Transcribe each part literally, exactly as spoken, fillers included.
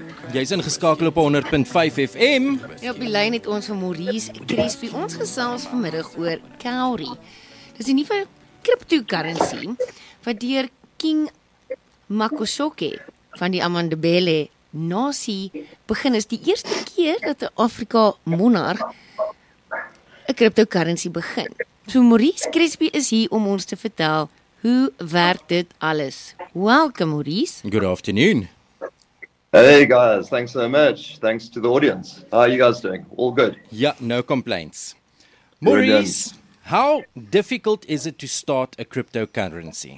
Jy's ingeskakel op honderd punt vyf F M. Ja, op die lyn het ons van Maurice Crespi. Ons gesels vanmiddag oor Cowry. Dis 'n nuwe cryptocurrency wat deur King Makoshoke van die Amandebele nasie begin is. Die eerste keer dat 'n Afrika monarg 'n cryptocurrency begin. So Maurice Crespi is hier om ons te vertel hoe werk dit alles. Welcome Maurice. Good afternoon. Hey guys, thanks so much. Thanks to the audience. How are you guys doing? All good? Yeah, no complaints. Maurice, how difficult is it to start a cryptocurrency?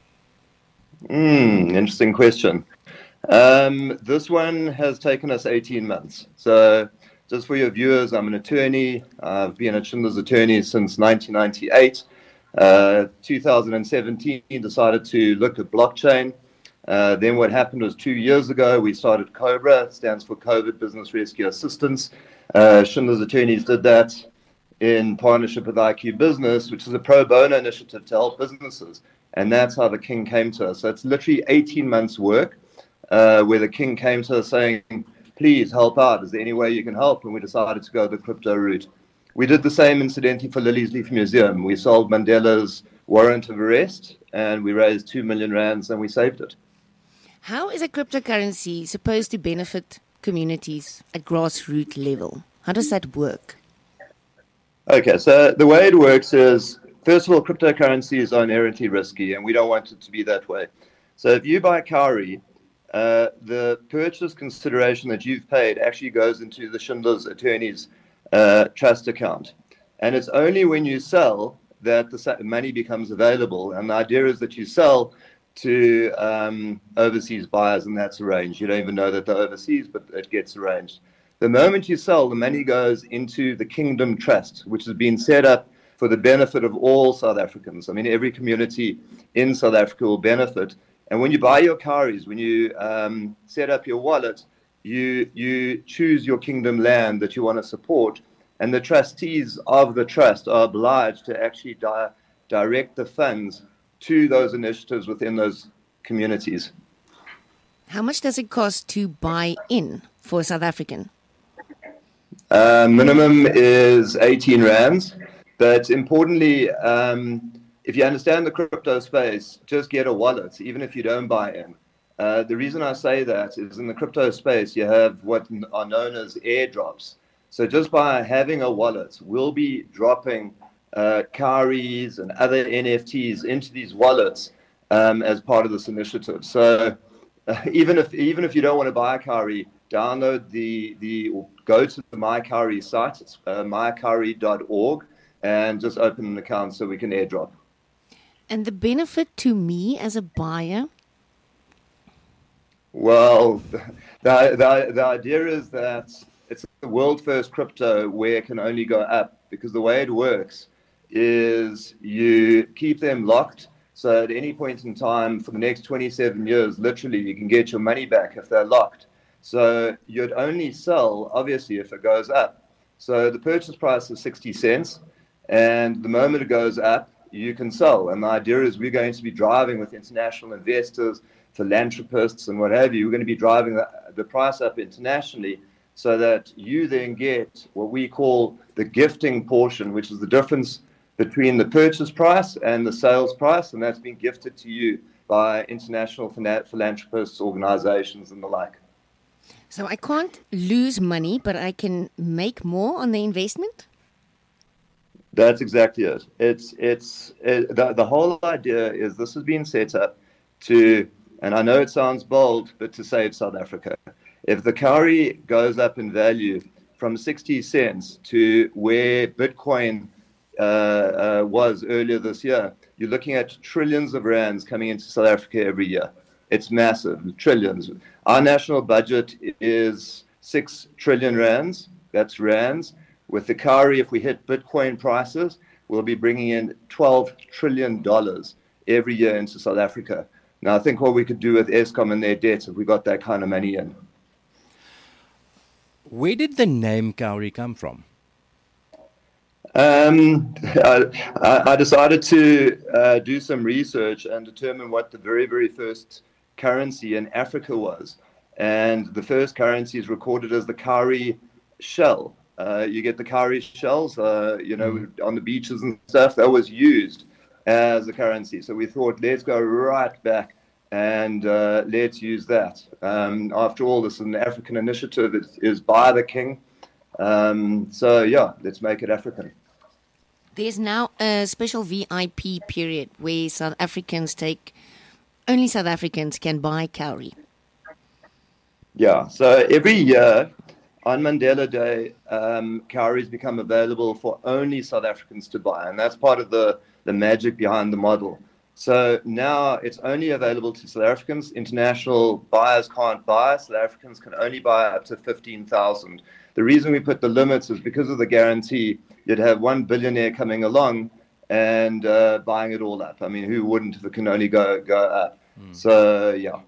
Hmm, interesting question. Um, this one has taken us eighteen months. So just for your viewers, I'm an attorney. I've been a Schindler's attorney since nineteen ninety-eight. Uh, two thousand seventeen, decided to look at blockchain. Uh, then what happened was two years ago, we started COBRA, it stands for COVID Business Rescue Assistance. Uh, Schindler's Attorneys did that in partnership with I Q Business, which is a pro bono initiative to help businesses. And that's how the King came to us. So it's literally eighteen months work uh, where the King came to us saying, please help out. Is there any way you can help? And we decided to go the crypto route. We did the same, incidentally, for Lily's Leaf Museum. We sold Mandela's warrant of arrest and we raised two million rands and we saved it. How is a cryptocurrency supposed to benefit communities at grassroots level? How does that work? Okay, so the way it works is, first of all, cryptocurrencies are inherently risky, and we don't want it to be that way. So if you buy Cowry, uh, the purchase consideration that you've paid actually goes into the Schindler's Attorney's uh, trust account. And it's only when you sell that the money becomes available. And the idea is that you sell to um, overseas buyers, and that's arranged. You don't even know that they're overseas, but it gets arranged. The moment you sell, the money goes into the Kingdom Trust, which has been set up for the benefit of all South Africans. I mean, every community in South Africa will benefit. And when you buy your cowries, when you um, set up your wallet, you you choose your kingdom land that you want to support, and the trustees of the trust are obliged to actually di- direct the funds to those initiatives within those communities. How much does it cost to buy in for South African? Uh, minimum is eighteen rands, but importantly, um, if you understand the crypto space, just get a wallet, even if you don't buy in. Uh, the reason I say that is in the crypto space, you have what are known as airdrops. So just by having a wallet, we'll be dropping uh, cowries and other N F Ts into these wallets um, as part of this initiative. So uh, even if even if you don't want to buy a cowry, download the the or go to the MyCowry site. It's uh, my cowry dot org and just open an account so we can airdrop. And the benefit to me as a buyer? Well, the the, the idea is that it's the world first crypto where it can only go up, because the way it works is you keep them locked. So at any point in time for the next twenty-seven years, literally, you can get your money back if they're locked. So you'd only sell, obviously, if it goes up. So the purchase price is sixty cents, and the moment it goes up, you can sell. And the idea is we're going to be driving with international investors, philanthropists, and what have you. We're going to be driving the, the price up internationally so that you then get what we call the gifting portion, which is the difference between the purchase price and the sales price, and that's been gifted to you by international philanthropists, organizations, and the like. So I can't lose money, but I can make more on the investment? That's exactly it. It's it's it, the, the whole idea is this has been set up to, and I know it sounds bold, but to save South Africa. If the cowry goes up in value from sixty cents to where Bitcoin uh, uh, was earlier this year, you're looking at trillions of rands coming into South Africa every year. It's massive, trillions. Our national budget is six trillion rands. That's rands. With the cowry, if we hit Bitcoin prices, we'll be bringing in twelve trillion dollars every year into South Africa. Now, I think what we could do with Eskom and their debts if we got that kind of money in. Where did the name Cowry come from? Um, I, I decided to uh, do some research and determine what the very, very first currency in Africa was. and the first currency is recorded as the cowrie shell. Uh, you get the cowrie shells, uh, you know, mm. on the beaches and stuff. That was used as a currency. So we thought, let's go right back and uh, let's use that. Um, after all, this is an African initiative. It is by the king. Um, so, yeah, let's make it African. There's now a special V I P period where South Africans take, only South Africans can buy cowrie. Yeah, so every year on Mandela Day, um, cowries become available for only South Africans to buy, and that's part of the, the magic behind the model. So now it's only available to South Africans. International buyers can't buy. South Africans can only buy up to fifteen thousand. The reason we put the limits is because of the guarantee. You'd have one billionaire coming along and uh, buying it all up. I mean, who wouldn't if it can only go, go up? Mm. So, yeah.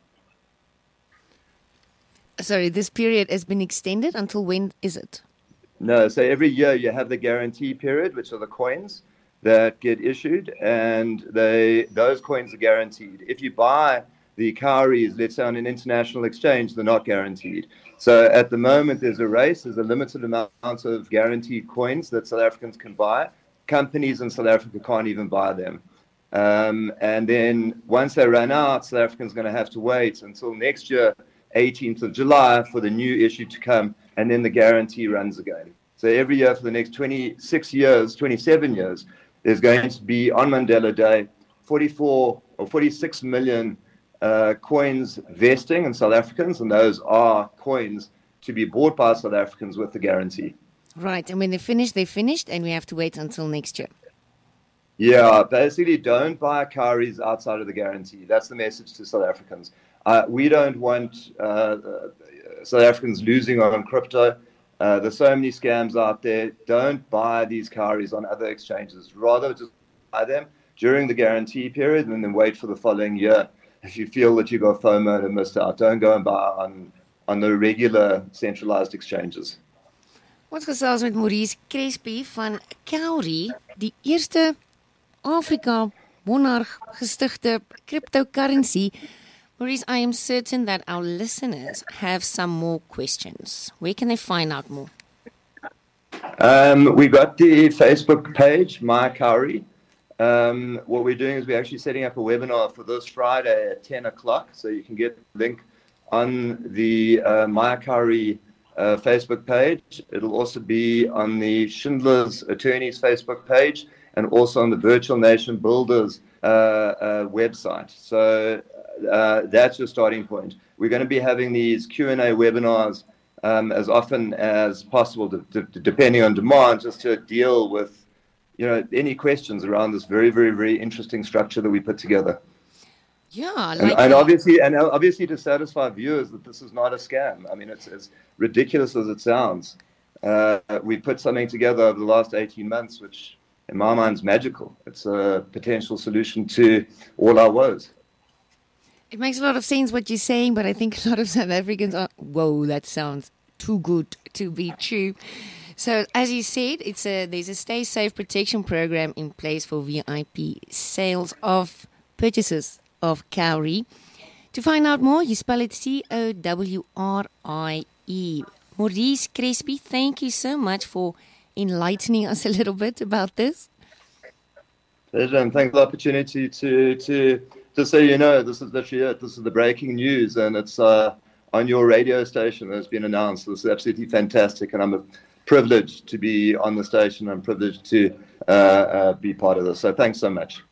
Sorry, this period has been extended until when is it? No, so every year you have the guarantee period, which are the coins that get issued, and they those coins are guaranteed. If you buy the cowries, let's say on an international exchange, they're not guaranteed. So at the moment, there's a race. There's a limited amount of guaranteed coins that South Africans can buy. Companies in South Africa can't even buy them. Um, and then once they run out, South Africans are going to have to wait until next year, eighteenth of July, for the new issue to come, and then the guarantee runs again. So every year for the next twenty-six years, twenty-seven years, there's going to be, on Mandela Day, forty-four or forty-six million uh, coins vesting in South Africans, and those are coins to be bought by South Africans with the guarantee. Right, and when they're finished, they're finished, and we have to wait until next year. Yeah, basically don't buy cowries outside of the guarantee. That's the message to South Africans. Uh, we don't want uh, uh, South Africans losing on crypto. Uh, there's so many scams out there. Don't buy these cowries on other exchanges. Rather just buy them during the guarantee period and then wait for the following year. If you feel that you got FOMO and missed out, don't go and buy on, on the regular centralized exchanges. Ons gesels met Maurice Crespi van Cowrie, die eerste Afrika monarch gestigte cryptocurrency. Maurice, I am certain that our listeners have some more questions. Where can they find out more? Um, we got the Facebook page, My Cowrie. Um, what we're doing is we're actually setting up a webinar for this Friday at ten o'clock, so you can get the link on the uh, My Cowrie uh, Facebook page. It'll also be on the Schindler's Attorneys Facebook page and also on the Virtual Nation Builders uh, uh, website. So uh, that's your starting point. We're going to be having these Q and A webinars um, as often as possible, to, to, depending on demand, just to deal with you know, any questions around this very, very, very interesting structure that we put together. Yeah, like and, and obviously, and obviously, to satisfy viewers that this is not a scam. I mean, it's as ridiculous as it sounds. Uh, we put something together over the last eighteen months, which, in my mind, is magical. It's a potential solution to all our woes. It makes a lot of sense what you're saying, but I think a lot of South Africans are, whoa, that sounds too good to be true. So, as you said, it's a there's a Stay Safe protection program in place for V I P sales of purchases of cowrie. To find out more, you spell it C O W R I E. Maurice Crespi, thank you so much for enlightening us a little bit about this. Pleasure, and thanks for the opportunity to to to say, you know, this is literally it. This is the breaking news, and it's uh, on your radio station. It's been announced. This is absolutely fantastic, and I'm a privileged to be on the station. I'm privileged to uh, uh, be part of this. So thanks so much.